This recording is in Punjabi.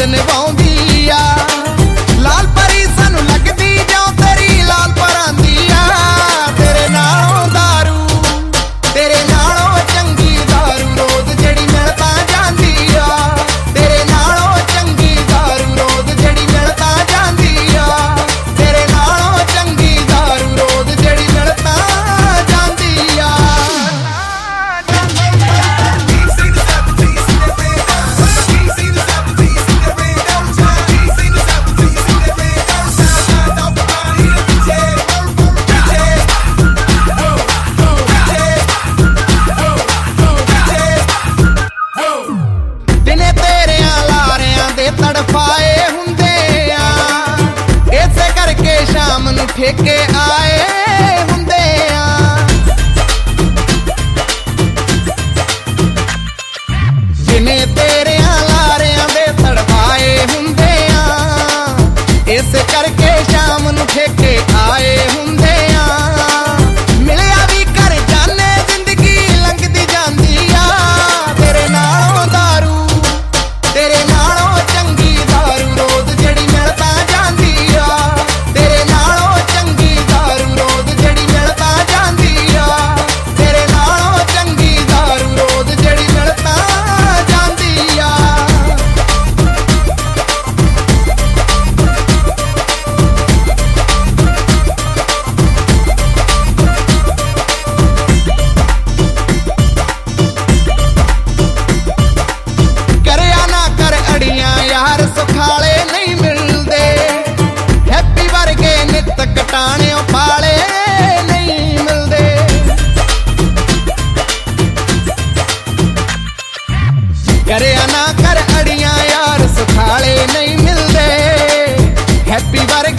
ਨਿਭਾਉਂਦੀ ਆ। ਲਾਲ ਪਰੀ ਸਾਨੂੰ ਲੱਗਦੀ ਜਿਉਂ ਤੇਰੀ ਲਾਲ ਪਰਾਂਦੀ ਆ। ਤੇਰੇ ਨਾਲੋਂ ਦਾਰੂ, ਤੇਰੇ ਨਾਲੋਂ ਚੰਗੀ ਦਾਰੂ ਰੋਜ਼ ਜਿਹੜੀ ਮਿਲ ਤਾਂ ਜਾਂਦੀ ਆ। ਤੇਰੇ ਨਾਲੋਂ ਚੰਗੀ ਦਾਰੂ ਰੋਜ਼ ਜਿਹੜੀ ਮਿਲ ਤਾਂ ਜਾਂਦੀ ਆ। ਤੇਰੇ ਨਾਲੋਂ ਚੰਗੀ ਦਾਰੂ ਰੋਜ਼ ਜਿਹੜੀ ਮਿਲ ਤਾਂ ਜਾਂਦੀ ਆ। ਦਿਨੇ ਤੇਰਿਆਂ ਲਾਰਿਆਂ ਦੇ ਤੜਫਾਏ ਹੁੰਦੇ ਆ। ਇਸੇ ਕਰਕੇ ਸ਼ਾਮ ਨੂੰ ਠੇਕੇ ਆਏ ਹੁੰਦੇ ਆ। ਦਿਨੇ ਤੇਰਿਆਂ ਲਾਰਿਆਂ ਦੇ ਤੜਫਾਏ ਹੁੰਦੇ ਆ। ਇਸੇ ਕਰਕੇ ਸ਼ਾਮ ਨੂੰ ਠੇਕੇ ਆਏ ਹੁੰਦੇ ਆ। ਮਿਲਿਆ ਵੀ ਕਰ ਜਾਨੇ ਜ਼ਿੰਦਗੀ ਲੰਘਦੀ ਜਾਂਦੀ ਆ। ਤੇਰੇ ਨਾਲੋਂ ਦਾਰੂ, ਤੇਰੇ ਨਾਲੋਂ ਚੰਗੀ ਦਾਰੂ ਰੋਜ਼ ਜਿਹੜੀ ਮਿਲ ਤਾਂ ਜਾਂਦੀ ਆ। ਤੇਰੇ ਨਾਲੋਂ ਚੰਗੀ ਦਾਰੂ ਰੋਜ਼ ਜਿਹੜੀ ਮਿਲ ਤਾਂ ਜਾਂਦੀ ਆ। ਤੇਰੇ ਨਾਲੋਂ ਚੰਗੀ ਦਾਰੂ ਰੋਜ਼ ਜਿਹੜੀ ਮਿਲ ਤਾਂ ਜਾਂਦੀ ਆ। ਕਰਿਆ ਨਾ ਕਰ ਅੜੀਆਂ ਯਾਰ ਸੁਖਾਲੇ ਨਹੀਂ ਮਿਲਦੇ। ਹੈਪੀ ਵਰਗੇ ਨਿੱਤ ਕਟਾਣਿਓ ਪਾਲੇ ਨਹੀਂ ਮਿਲਦੇ। ਕਰਿਆ ਨਾ ਕਰ ਅੜੀਆਂ ਯਾਰ ਸੁਖਾਲੇ ਨਹੀਂ ਮਿਲਦੇ। ਹੈਪੀ ਵਰਗੇ